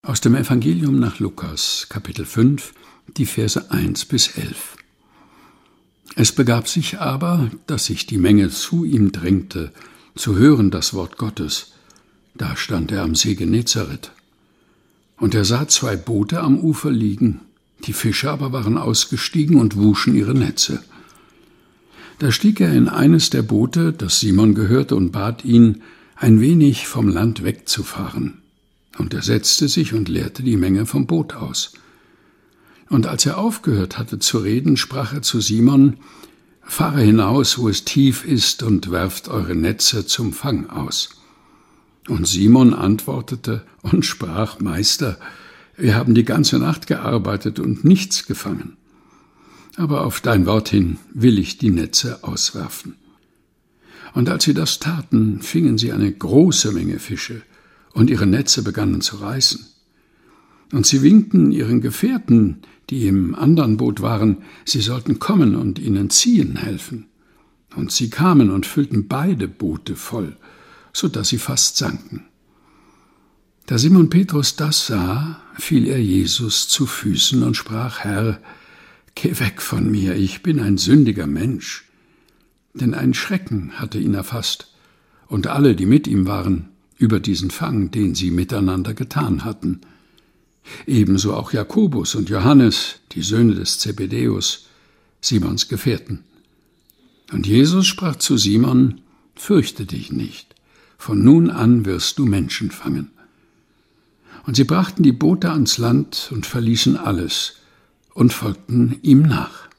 Aus dem Evangelium nach Lukas, Kapitel 5, die Verse 1 bis 11. Es begab sich aber, dass sich die Menge zu ihm drängte, zu hören das Wort Gottes. Da stand er am See Genezareth. Und er sah 2 Boote am Ufer liegen, die Fischer aber waren ausgestiegen und wuschen ihre Netze. Da stieg er in eines der Boote, das Simon gehörte, und bat ihn, ein wenig vom Land wegzufahren. Und er setzte sich und leerte die Menge vom Boot aus. Und als er aufgehört hatte zu reden, sprach er zu Simon: Fahre hinaus, wo es tief ist, und werft eure Netze zum Fang aus. Und Simon antwortete und sprach: Meister, wir haben die ganze Nacht gearbeitet und nichts gefangen. Aber auf dein Wort hin will ich die Netze auswerfen. Und als sie das taten, fingen sie eine große Menge Fische, und ihre Netze begannen zu reißen. Und sie winkten ihren Gefährten, die im anderen Boot waren, sie sollten kommen und ihnen ziehen helfen. Und sie kamen und füllten beide Boote voll, so dass sie fast sanken. Da Simon Petrus das sah, fiel er Jesus zu Füßen und sprach: Herr, geh weg von mir, ich bin ein sündiger Mensch. Denn ein Schrecken hatte ihn erfasst, und alle, die mit ihm waren, über diesen Fang, den sie miteinander getan hatten. Ebenso auch Jakobus und Johannes, die Söhne des Zebedäus, Simons Gefährten. Und Jesus sprach zu Simon: Fürchte dich nicht, von nun an wirst du Menschen fangen. Und sie brachten die Boote ans Land und verließen alles und folgten ihm nach.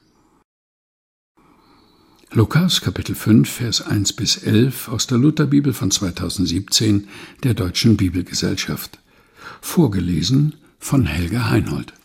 Lukas, Kapitel 5, Vers 1 bis 11 aus der Lutherbibel von 2017 der Deutschen Bibelgesellschaft. Vorgelesen von Helga Heinold.